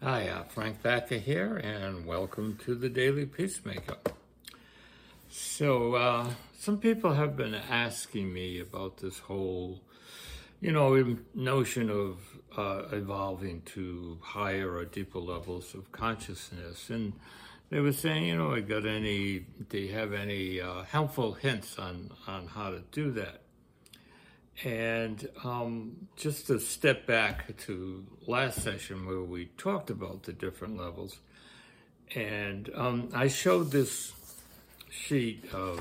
Hi, Frank Backer here, and welcome to the Daily Peacemaker. So, some people have been asking me about this whole, notion of evolving to higher or deeper levels of consciousness. And they were saying, do you have any helpful hints on how to do that? And just to step back to last session where we talked about the different levels, and I showed this sheet of,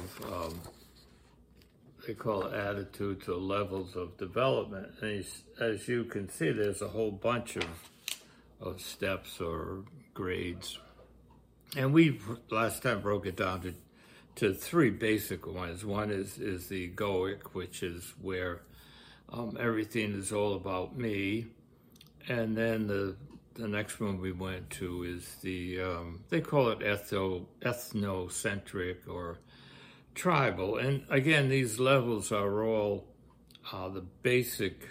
they call it attitudes or levels of development. And as you can see, there's a whole bunch of steps or grades. And we last time broke it down to three basic ones. One is the egoic, which is where everything is all about me. And then the next one we went to is the, they call it ethnocentric or tribal. And again, these levels are all the basic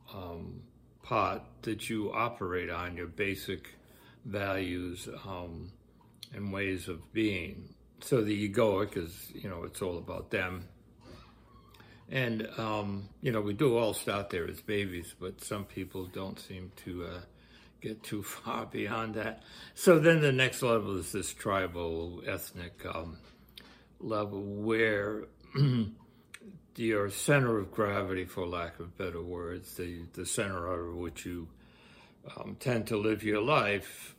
part that you operate on, your basic values and ways of being. So the egoic is, it's all about them. And, we do all start there as babies, but some people don't seem to get too far beyond that. So then the next level is this tribal, ethnic level where your center of gravity, for lack of better words, the center out of which you tend to live your life,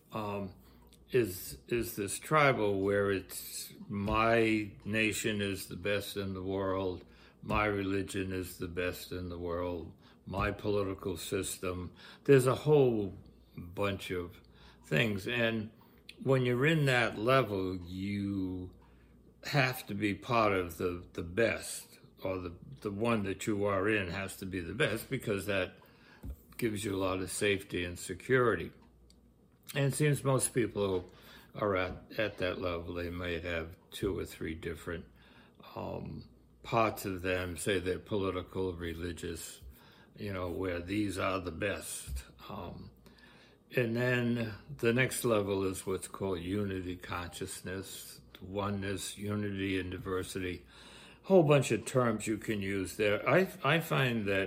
is this tribal where it's my nation is the best in the world, my religion is the best in the world, my political system. There's a whole bunch of things. And when you're in that level, you have to be part of the best, or the one that you are in has to be the best, because that gives you a lot of safety and security. And it seems most people are at that level. They might have two or three different parts of them, say they're political, religious, where these are the best. And then the next level is what's called unity consciousness, oneness, unity and diversity. Whole bunch of terms you can use there. I find that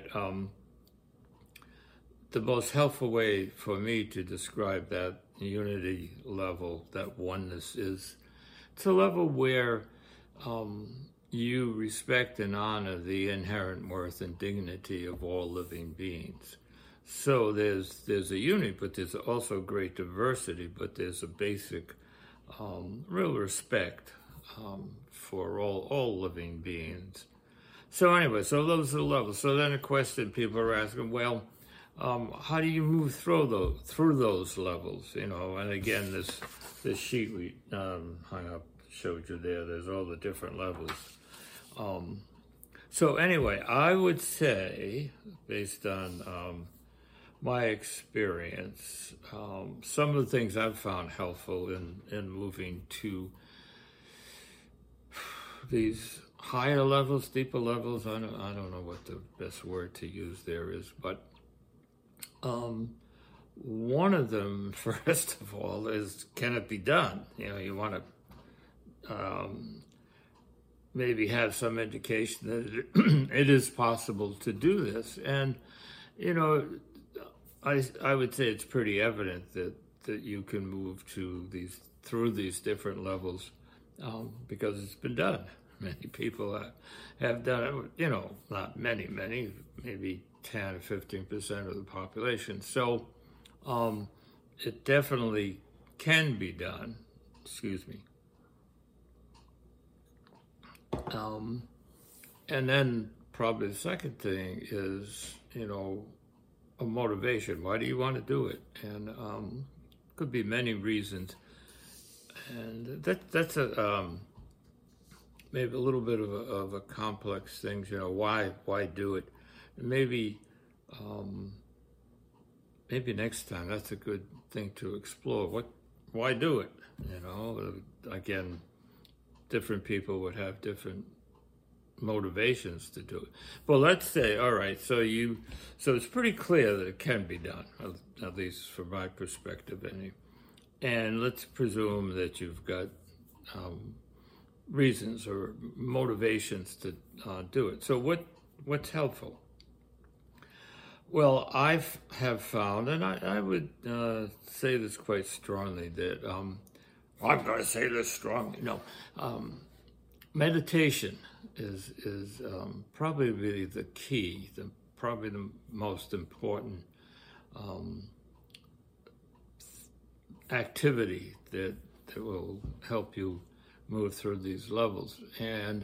the most helpful way for me to describe that unity level, that oneness, is it's a level where you respect and honor the inherent worth and dignity of all living beings. So there's a unity, but there's also great diversity, but there's a basic real respect for all living beings. So anyway, so those are the levels. So then a question people are asking, well, how do you move through those levels? And again, this sheet we hung up showed you there. There's all the different levels. So anyway, I would say, based on my experience, some of the things I've found helpful in moving to these higher levels, deeper levels. I don't know what the best word to use there is, but one of them, first of all, is can it be done? You want to maybe have some indication that it is possible to do this. And, I would say it's pretty evident that you can move through these different levels because it's been done. Many people have done it, not many, maybe 10 or 15% of the population. So it definitely can be done. Excuse me. And then probably the second thing is, a motivation. Why do you want to do it? And could be many reasons. And that's maybe a little bit of a complex thing. Why do it? Maybe next time that's a good thing to explore. Why do it? Again, different people would have different motivations to do it. Well, let's say, all right, so it's pretty clear that it can be done, at least from my perspective, and let's presume that you've got reasons or motivations to do it. So what's helpful? Well, have found, and I would say this quite strongly, that I'm going to say this strongly. No, meditation is probably the key, probably the most important activity that will help you move through these levels. And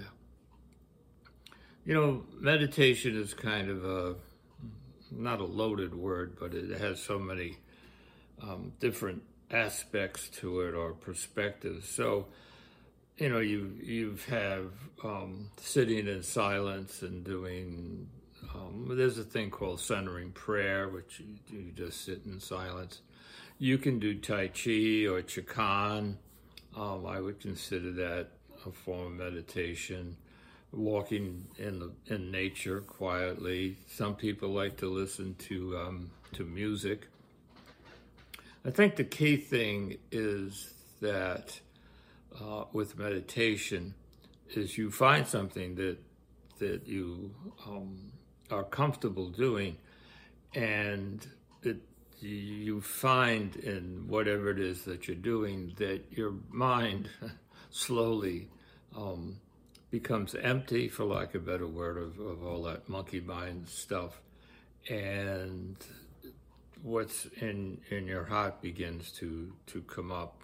meditation is kind of not a loaded word, but it has so many different aspects to it or perspectives. So, you have sitting in silence and doing, there's a thing called centering prayer, which you just sit in silence. You can do Tai Chi or Qigong. I would consider that a form of meditation. Walking in nature quietly. Some people like to listen to music. I think the key thing is that with meditation is you find something that you are comfortable doing, and you find in whatever it is that you're doing that your mind slowly becomes empty, for lack of a better word, of all that monkey mind stuff, and what's in your heart begins to come up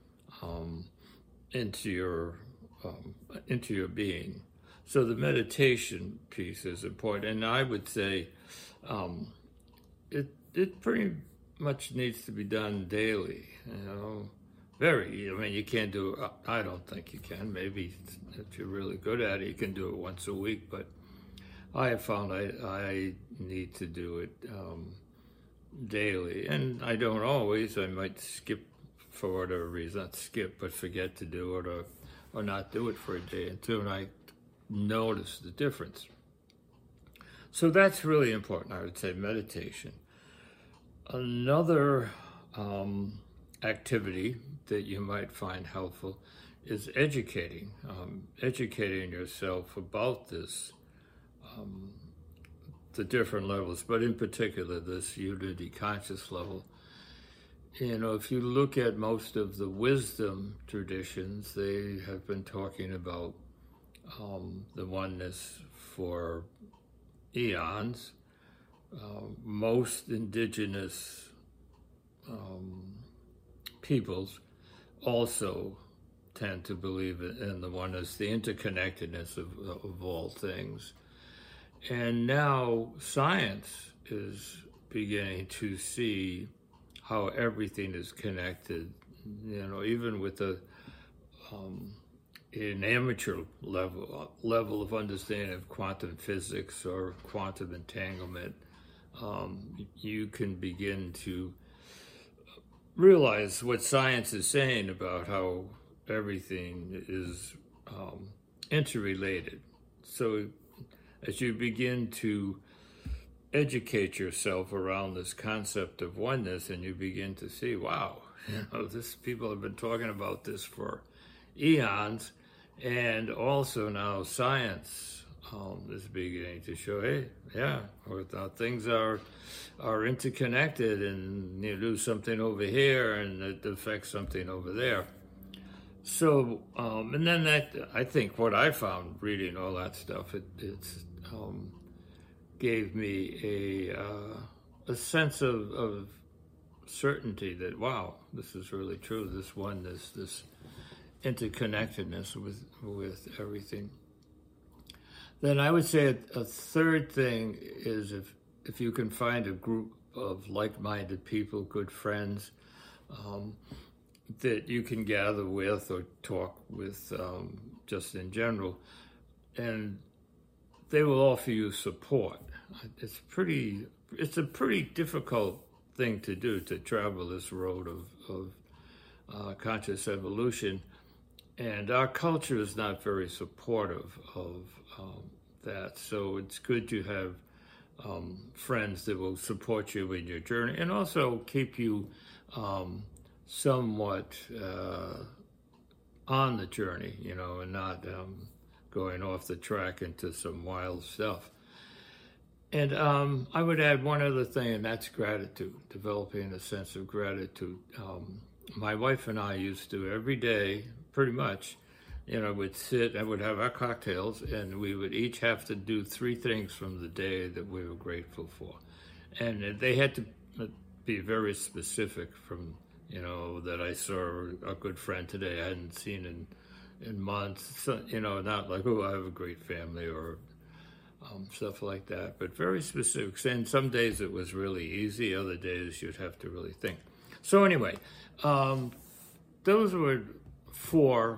into your being. So the meditation piece is important, and I would say it pretty much needs to be done daily. You can't do it, I don't think you can. Maybe if you're really good at it, you can do it once a week, but I have found I need to do it daily, and I don't always. I might skip for whatever reason, not skip, but forget to do it or not do it for a day or two, and I notice the difference. So that's really important, I would say, meditation. Another activity that you might find helpful is educating yourself about this, the different levels, but in particular this unity conscious level. If you look at most of the wisdom traditions, they have been talking about the oneness for eons. Most indigenous peoples also tend to believe in the oneness, the interconnectedness of all things. And now science is beginning to see how everything is connected, even with an amateur level of understanding of quantum physics or quantum entanglement. You can begin to realize what science is saying about how everything is interrelated. So as you begin to educate yourself around this concept of oneness, and you begin to see, wow, people have been talking about this for eons, and also now science is beginning to show, hey, yeah, things are interconnected, and you do something over here, and it affects something over there. So, and then I think what I found reading all that stuff, it's gave me a sense of certainty that, wow, this is really true. This oneness, this interconnectedness with everything. Then I would say a third thing is if you can find a group of like-minded people, good friends, that you can gather with or talk with just in general, and they will offer you support. It's a pretty difficult thing to do, to travel this road of conscious evolution. And our culture is not very supportive of that. So it's good to have friends that will support you in your journey and also keep you somewhat on the journey, and not going off the track into some wild stuff. And I would add one other thing, and that's gratitude, developing a sense of gratitude. My wife and I used to every day, pretty much, would sit and would have our cocktails, and we would each have to do 3 things from the day that we were grateful for. And they had to be very specific from, that I saw a good friend today I hadn't seen in months, so, not like, oh, I have a great family or stuff like that, but very specific. And some days it was really easy, other days you'd have to really think. So anyway, those were 4,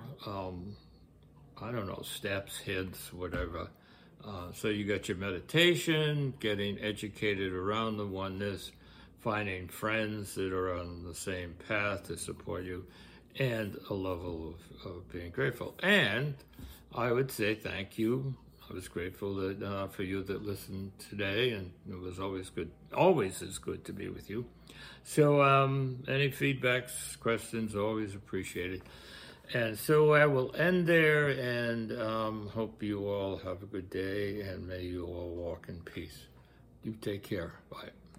steps, hints, whatever. So you got your meditation, getting educated around the oneness, finding friends that are on the same path to support you, and a level of being grateful. And I would say thank you. I was grateful that for you that listened today, and it was always is good to be with you. So any feedbacks, questions, always appreciated. And so I will end there, and hope you all have a good day, and may you all walk in peace. You take care. Bye.